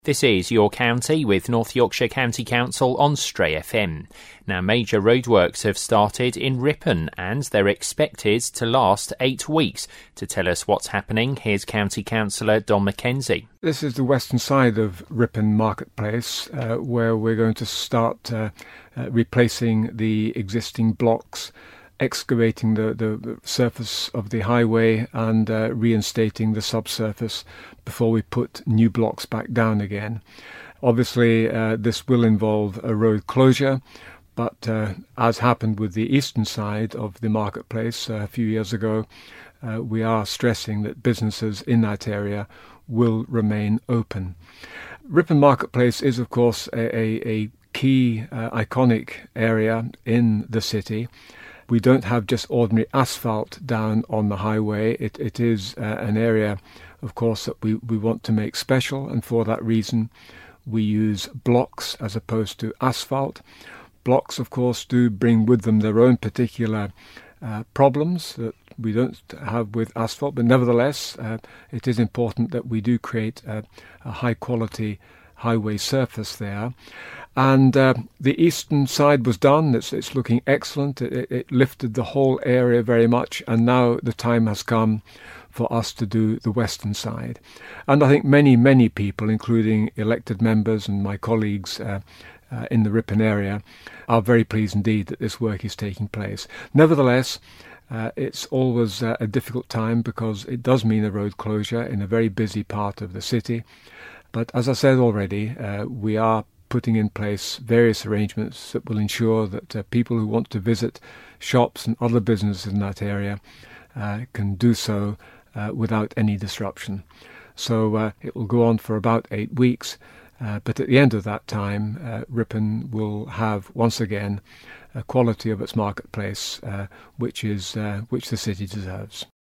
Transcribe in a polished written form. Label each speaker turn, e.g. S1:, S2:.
S1: This is Your County with North Yorkshire County Council on Stray FM. Now, major roadworks have started in Ripon and they're expected to last 8 weeks. To tell us what's happening, here's County Councillor Don McKenzie.
S2: This is the western side of Ripon Marketplace where we're going to start replacing the existing blocks, excavating the surface of the highway and reinstating the subsurface before we put new blocks back down again. Obviously, this will involve a road closure, but as happened with the eastern side of the marketplace a few years ago, we are stressing that businesses in that area will remain open. Ripon Marketplace is, of course, a key, iconic area in the city. We don't have just ordinary asphalt down on the highway. It is an area, of course, that we want to make special, and for that reason we use blocks as opposed to asphalt. Blocks, of course, do bring with them their own particular problems that we don't have with asphalt, but nevertheless it is important that we do create a high quality highway surface there. And the eastern side was done. It's looking excellent. It lifted the whole area very much, and now the time has come for us to do the western side. And I think many people, including elected members and my colleagues in the Ripon area, are very pleased indeed that this work is taking place. Nevertheless, it's always a difficult time because it does mean a road closure in a very busy part of the city. But as I said already, we are putting in place various arrangements that will ensure that people who want to visit shops and other businesses in that area can do so without any disruption. So it will go on for about 8 weeks, but at the end of that time, Ripon will have once again a quality of its marketplace which the city deserves.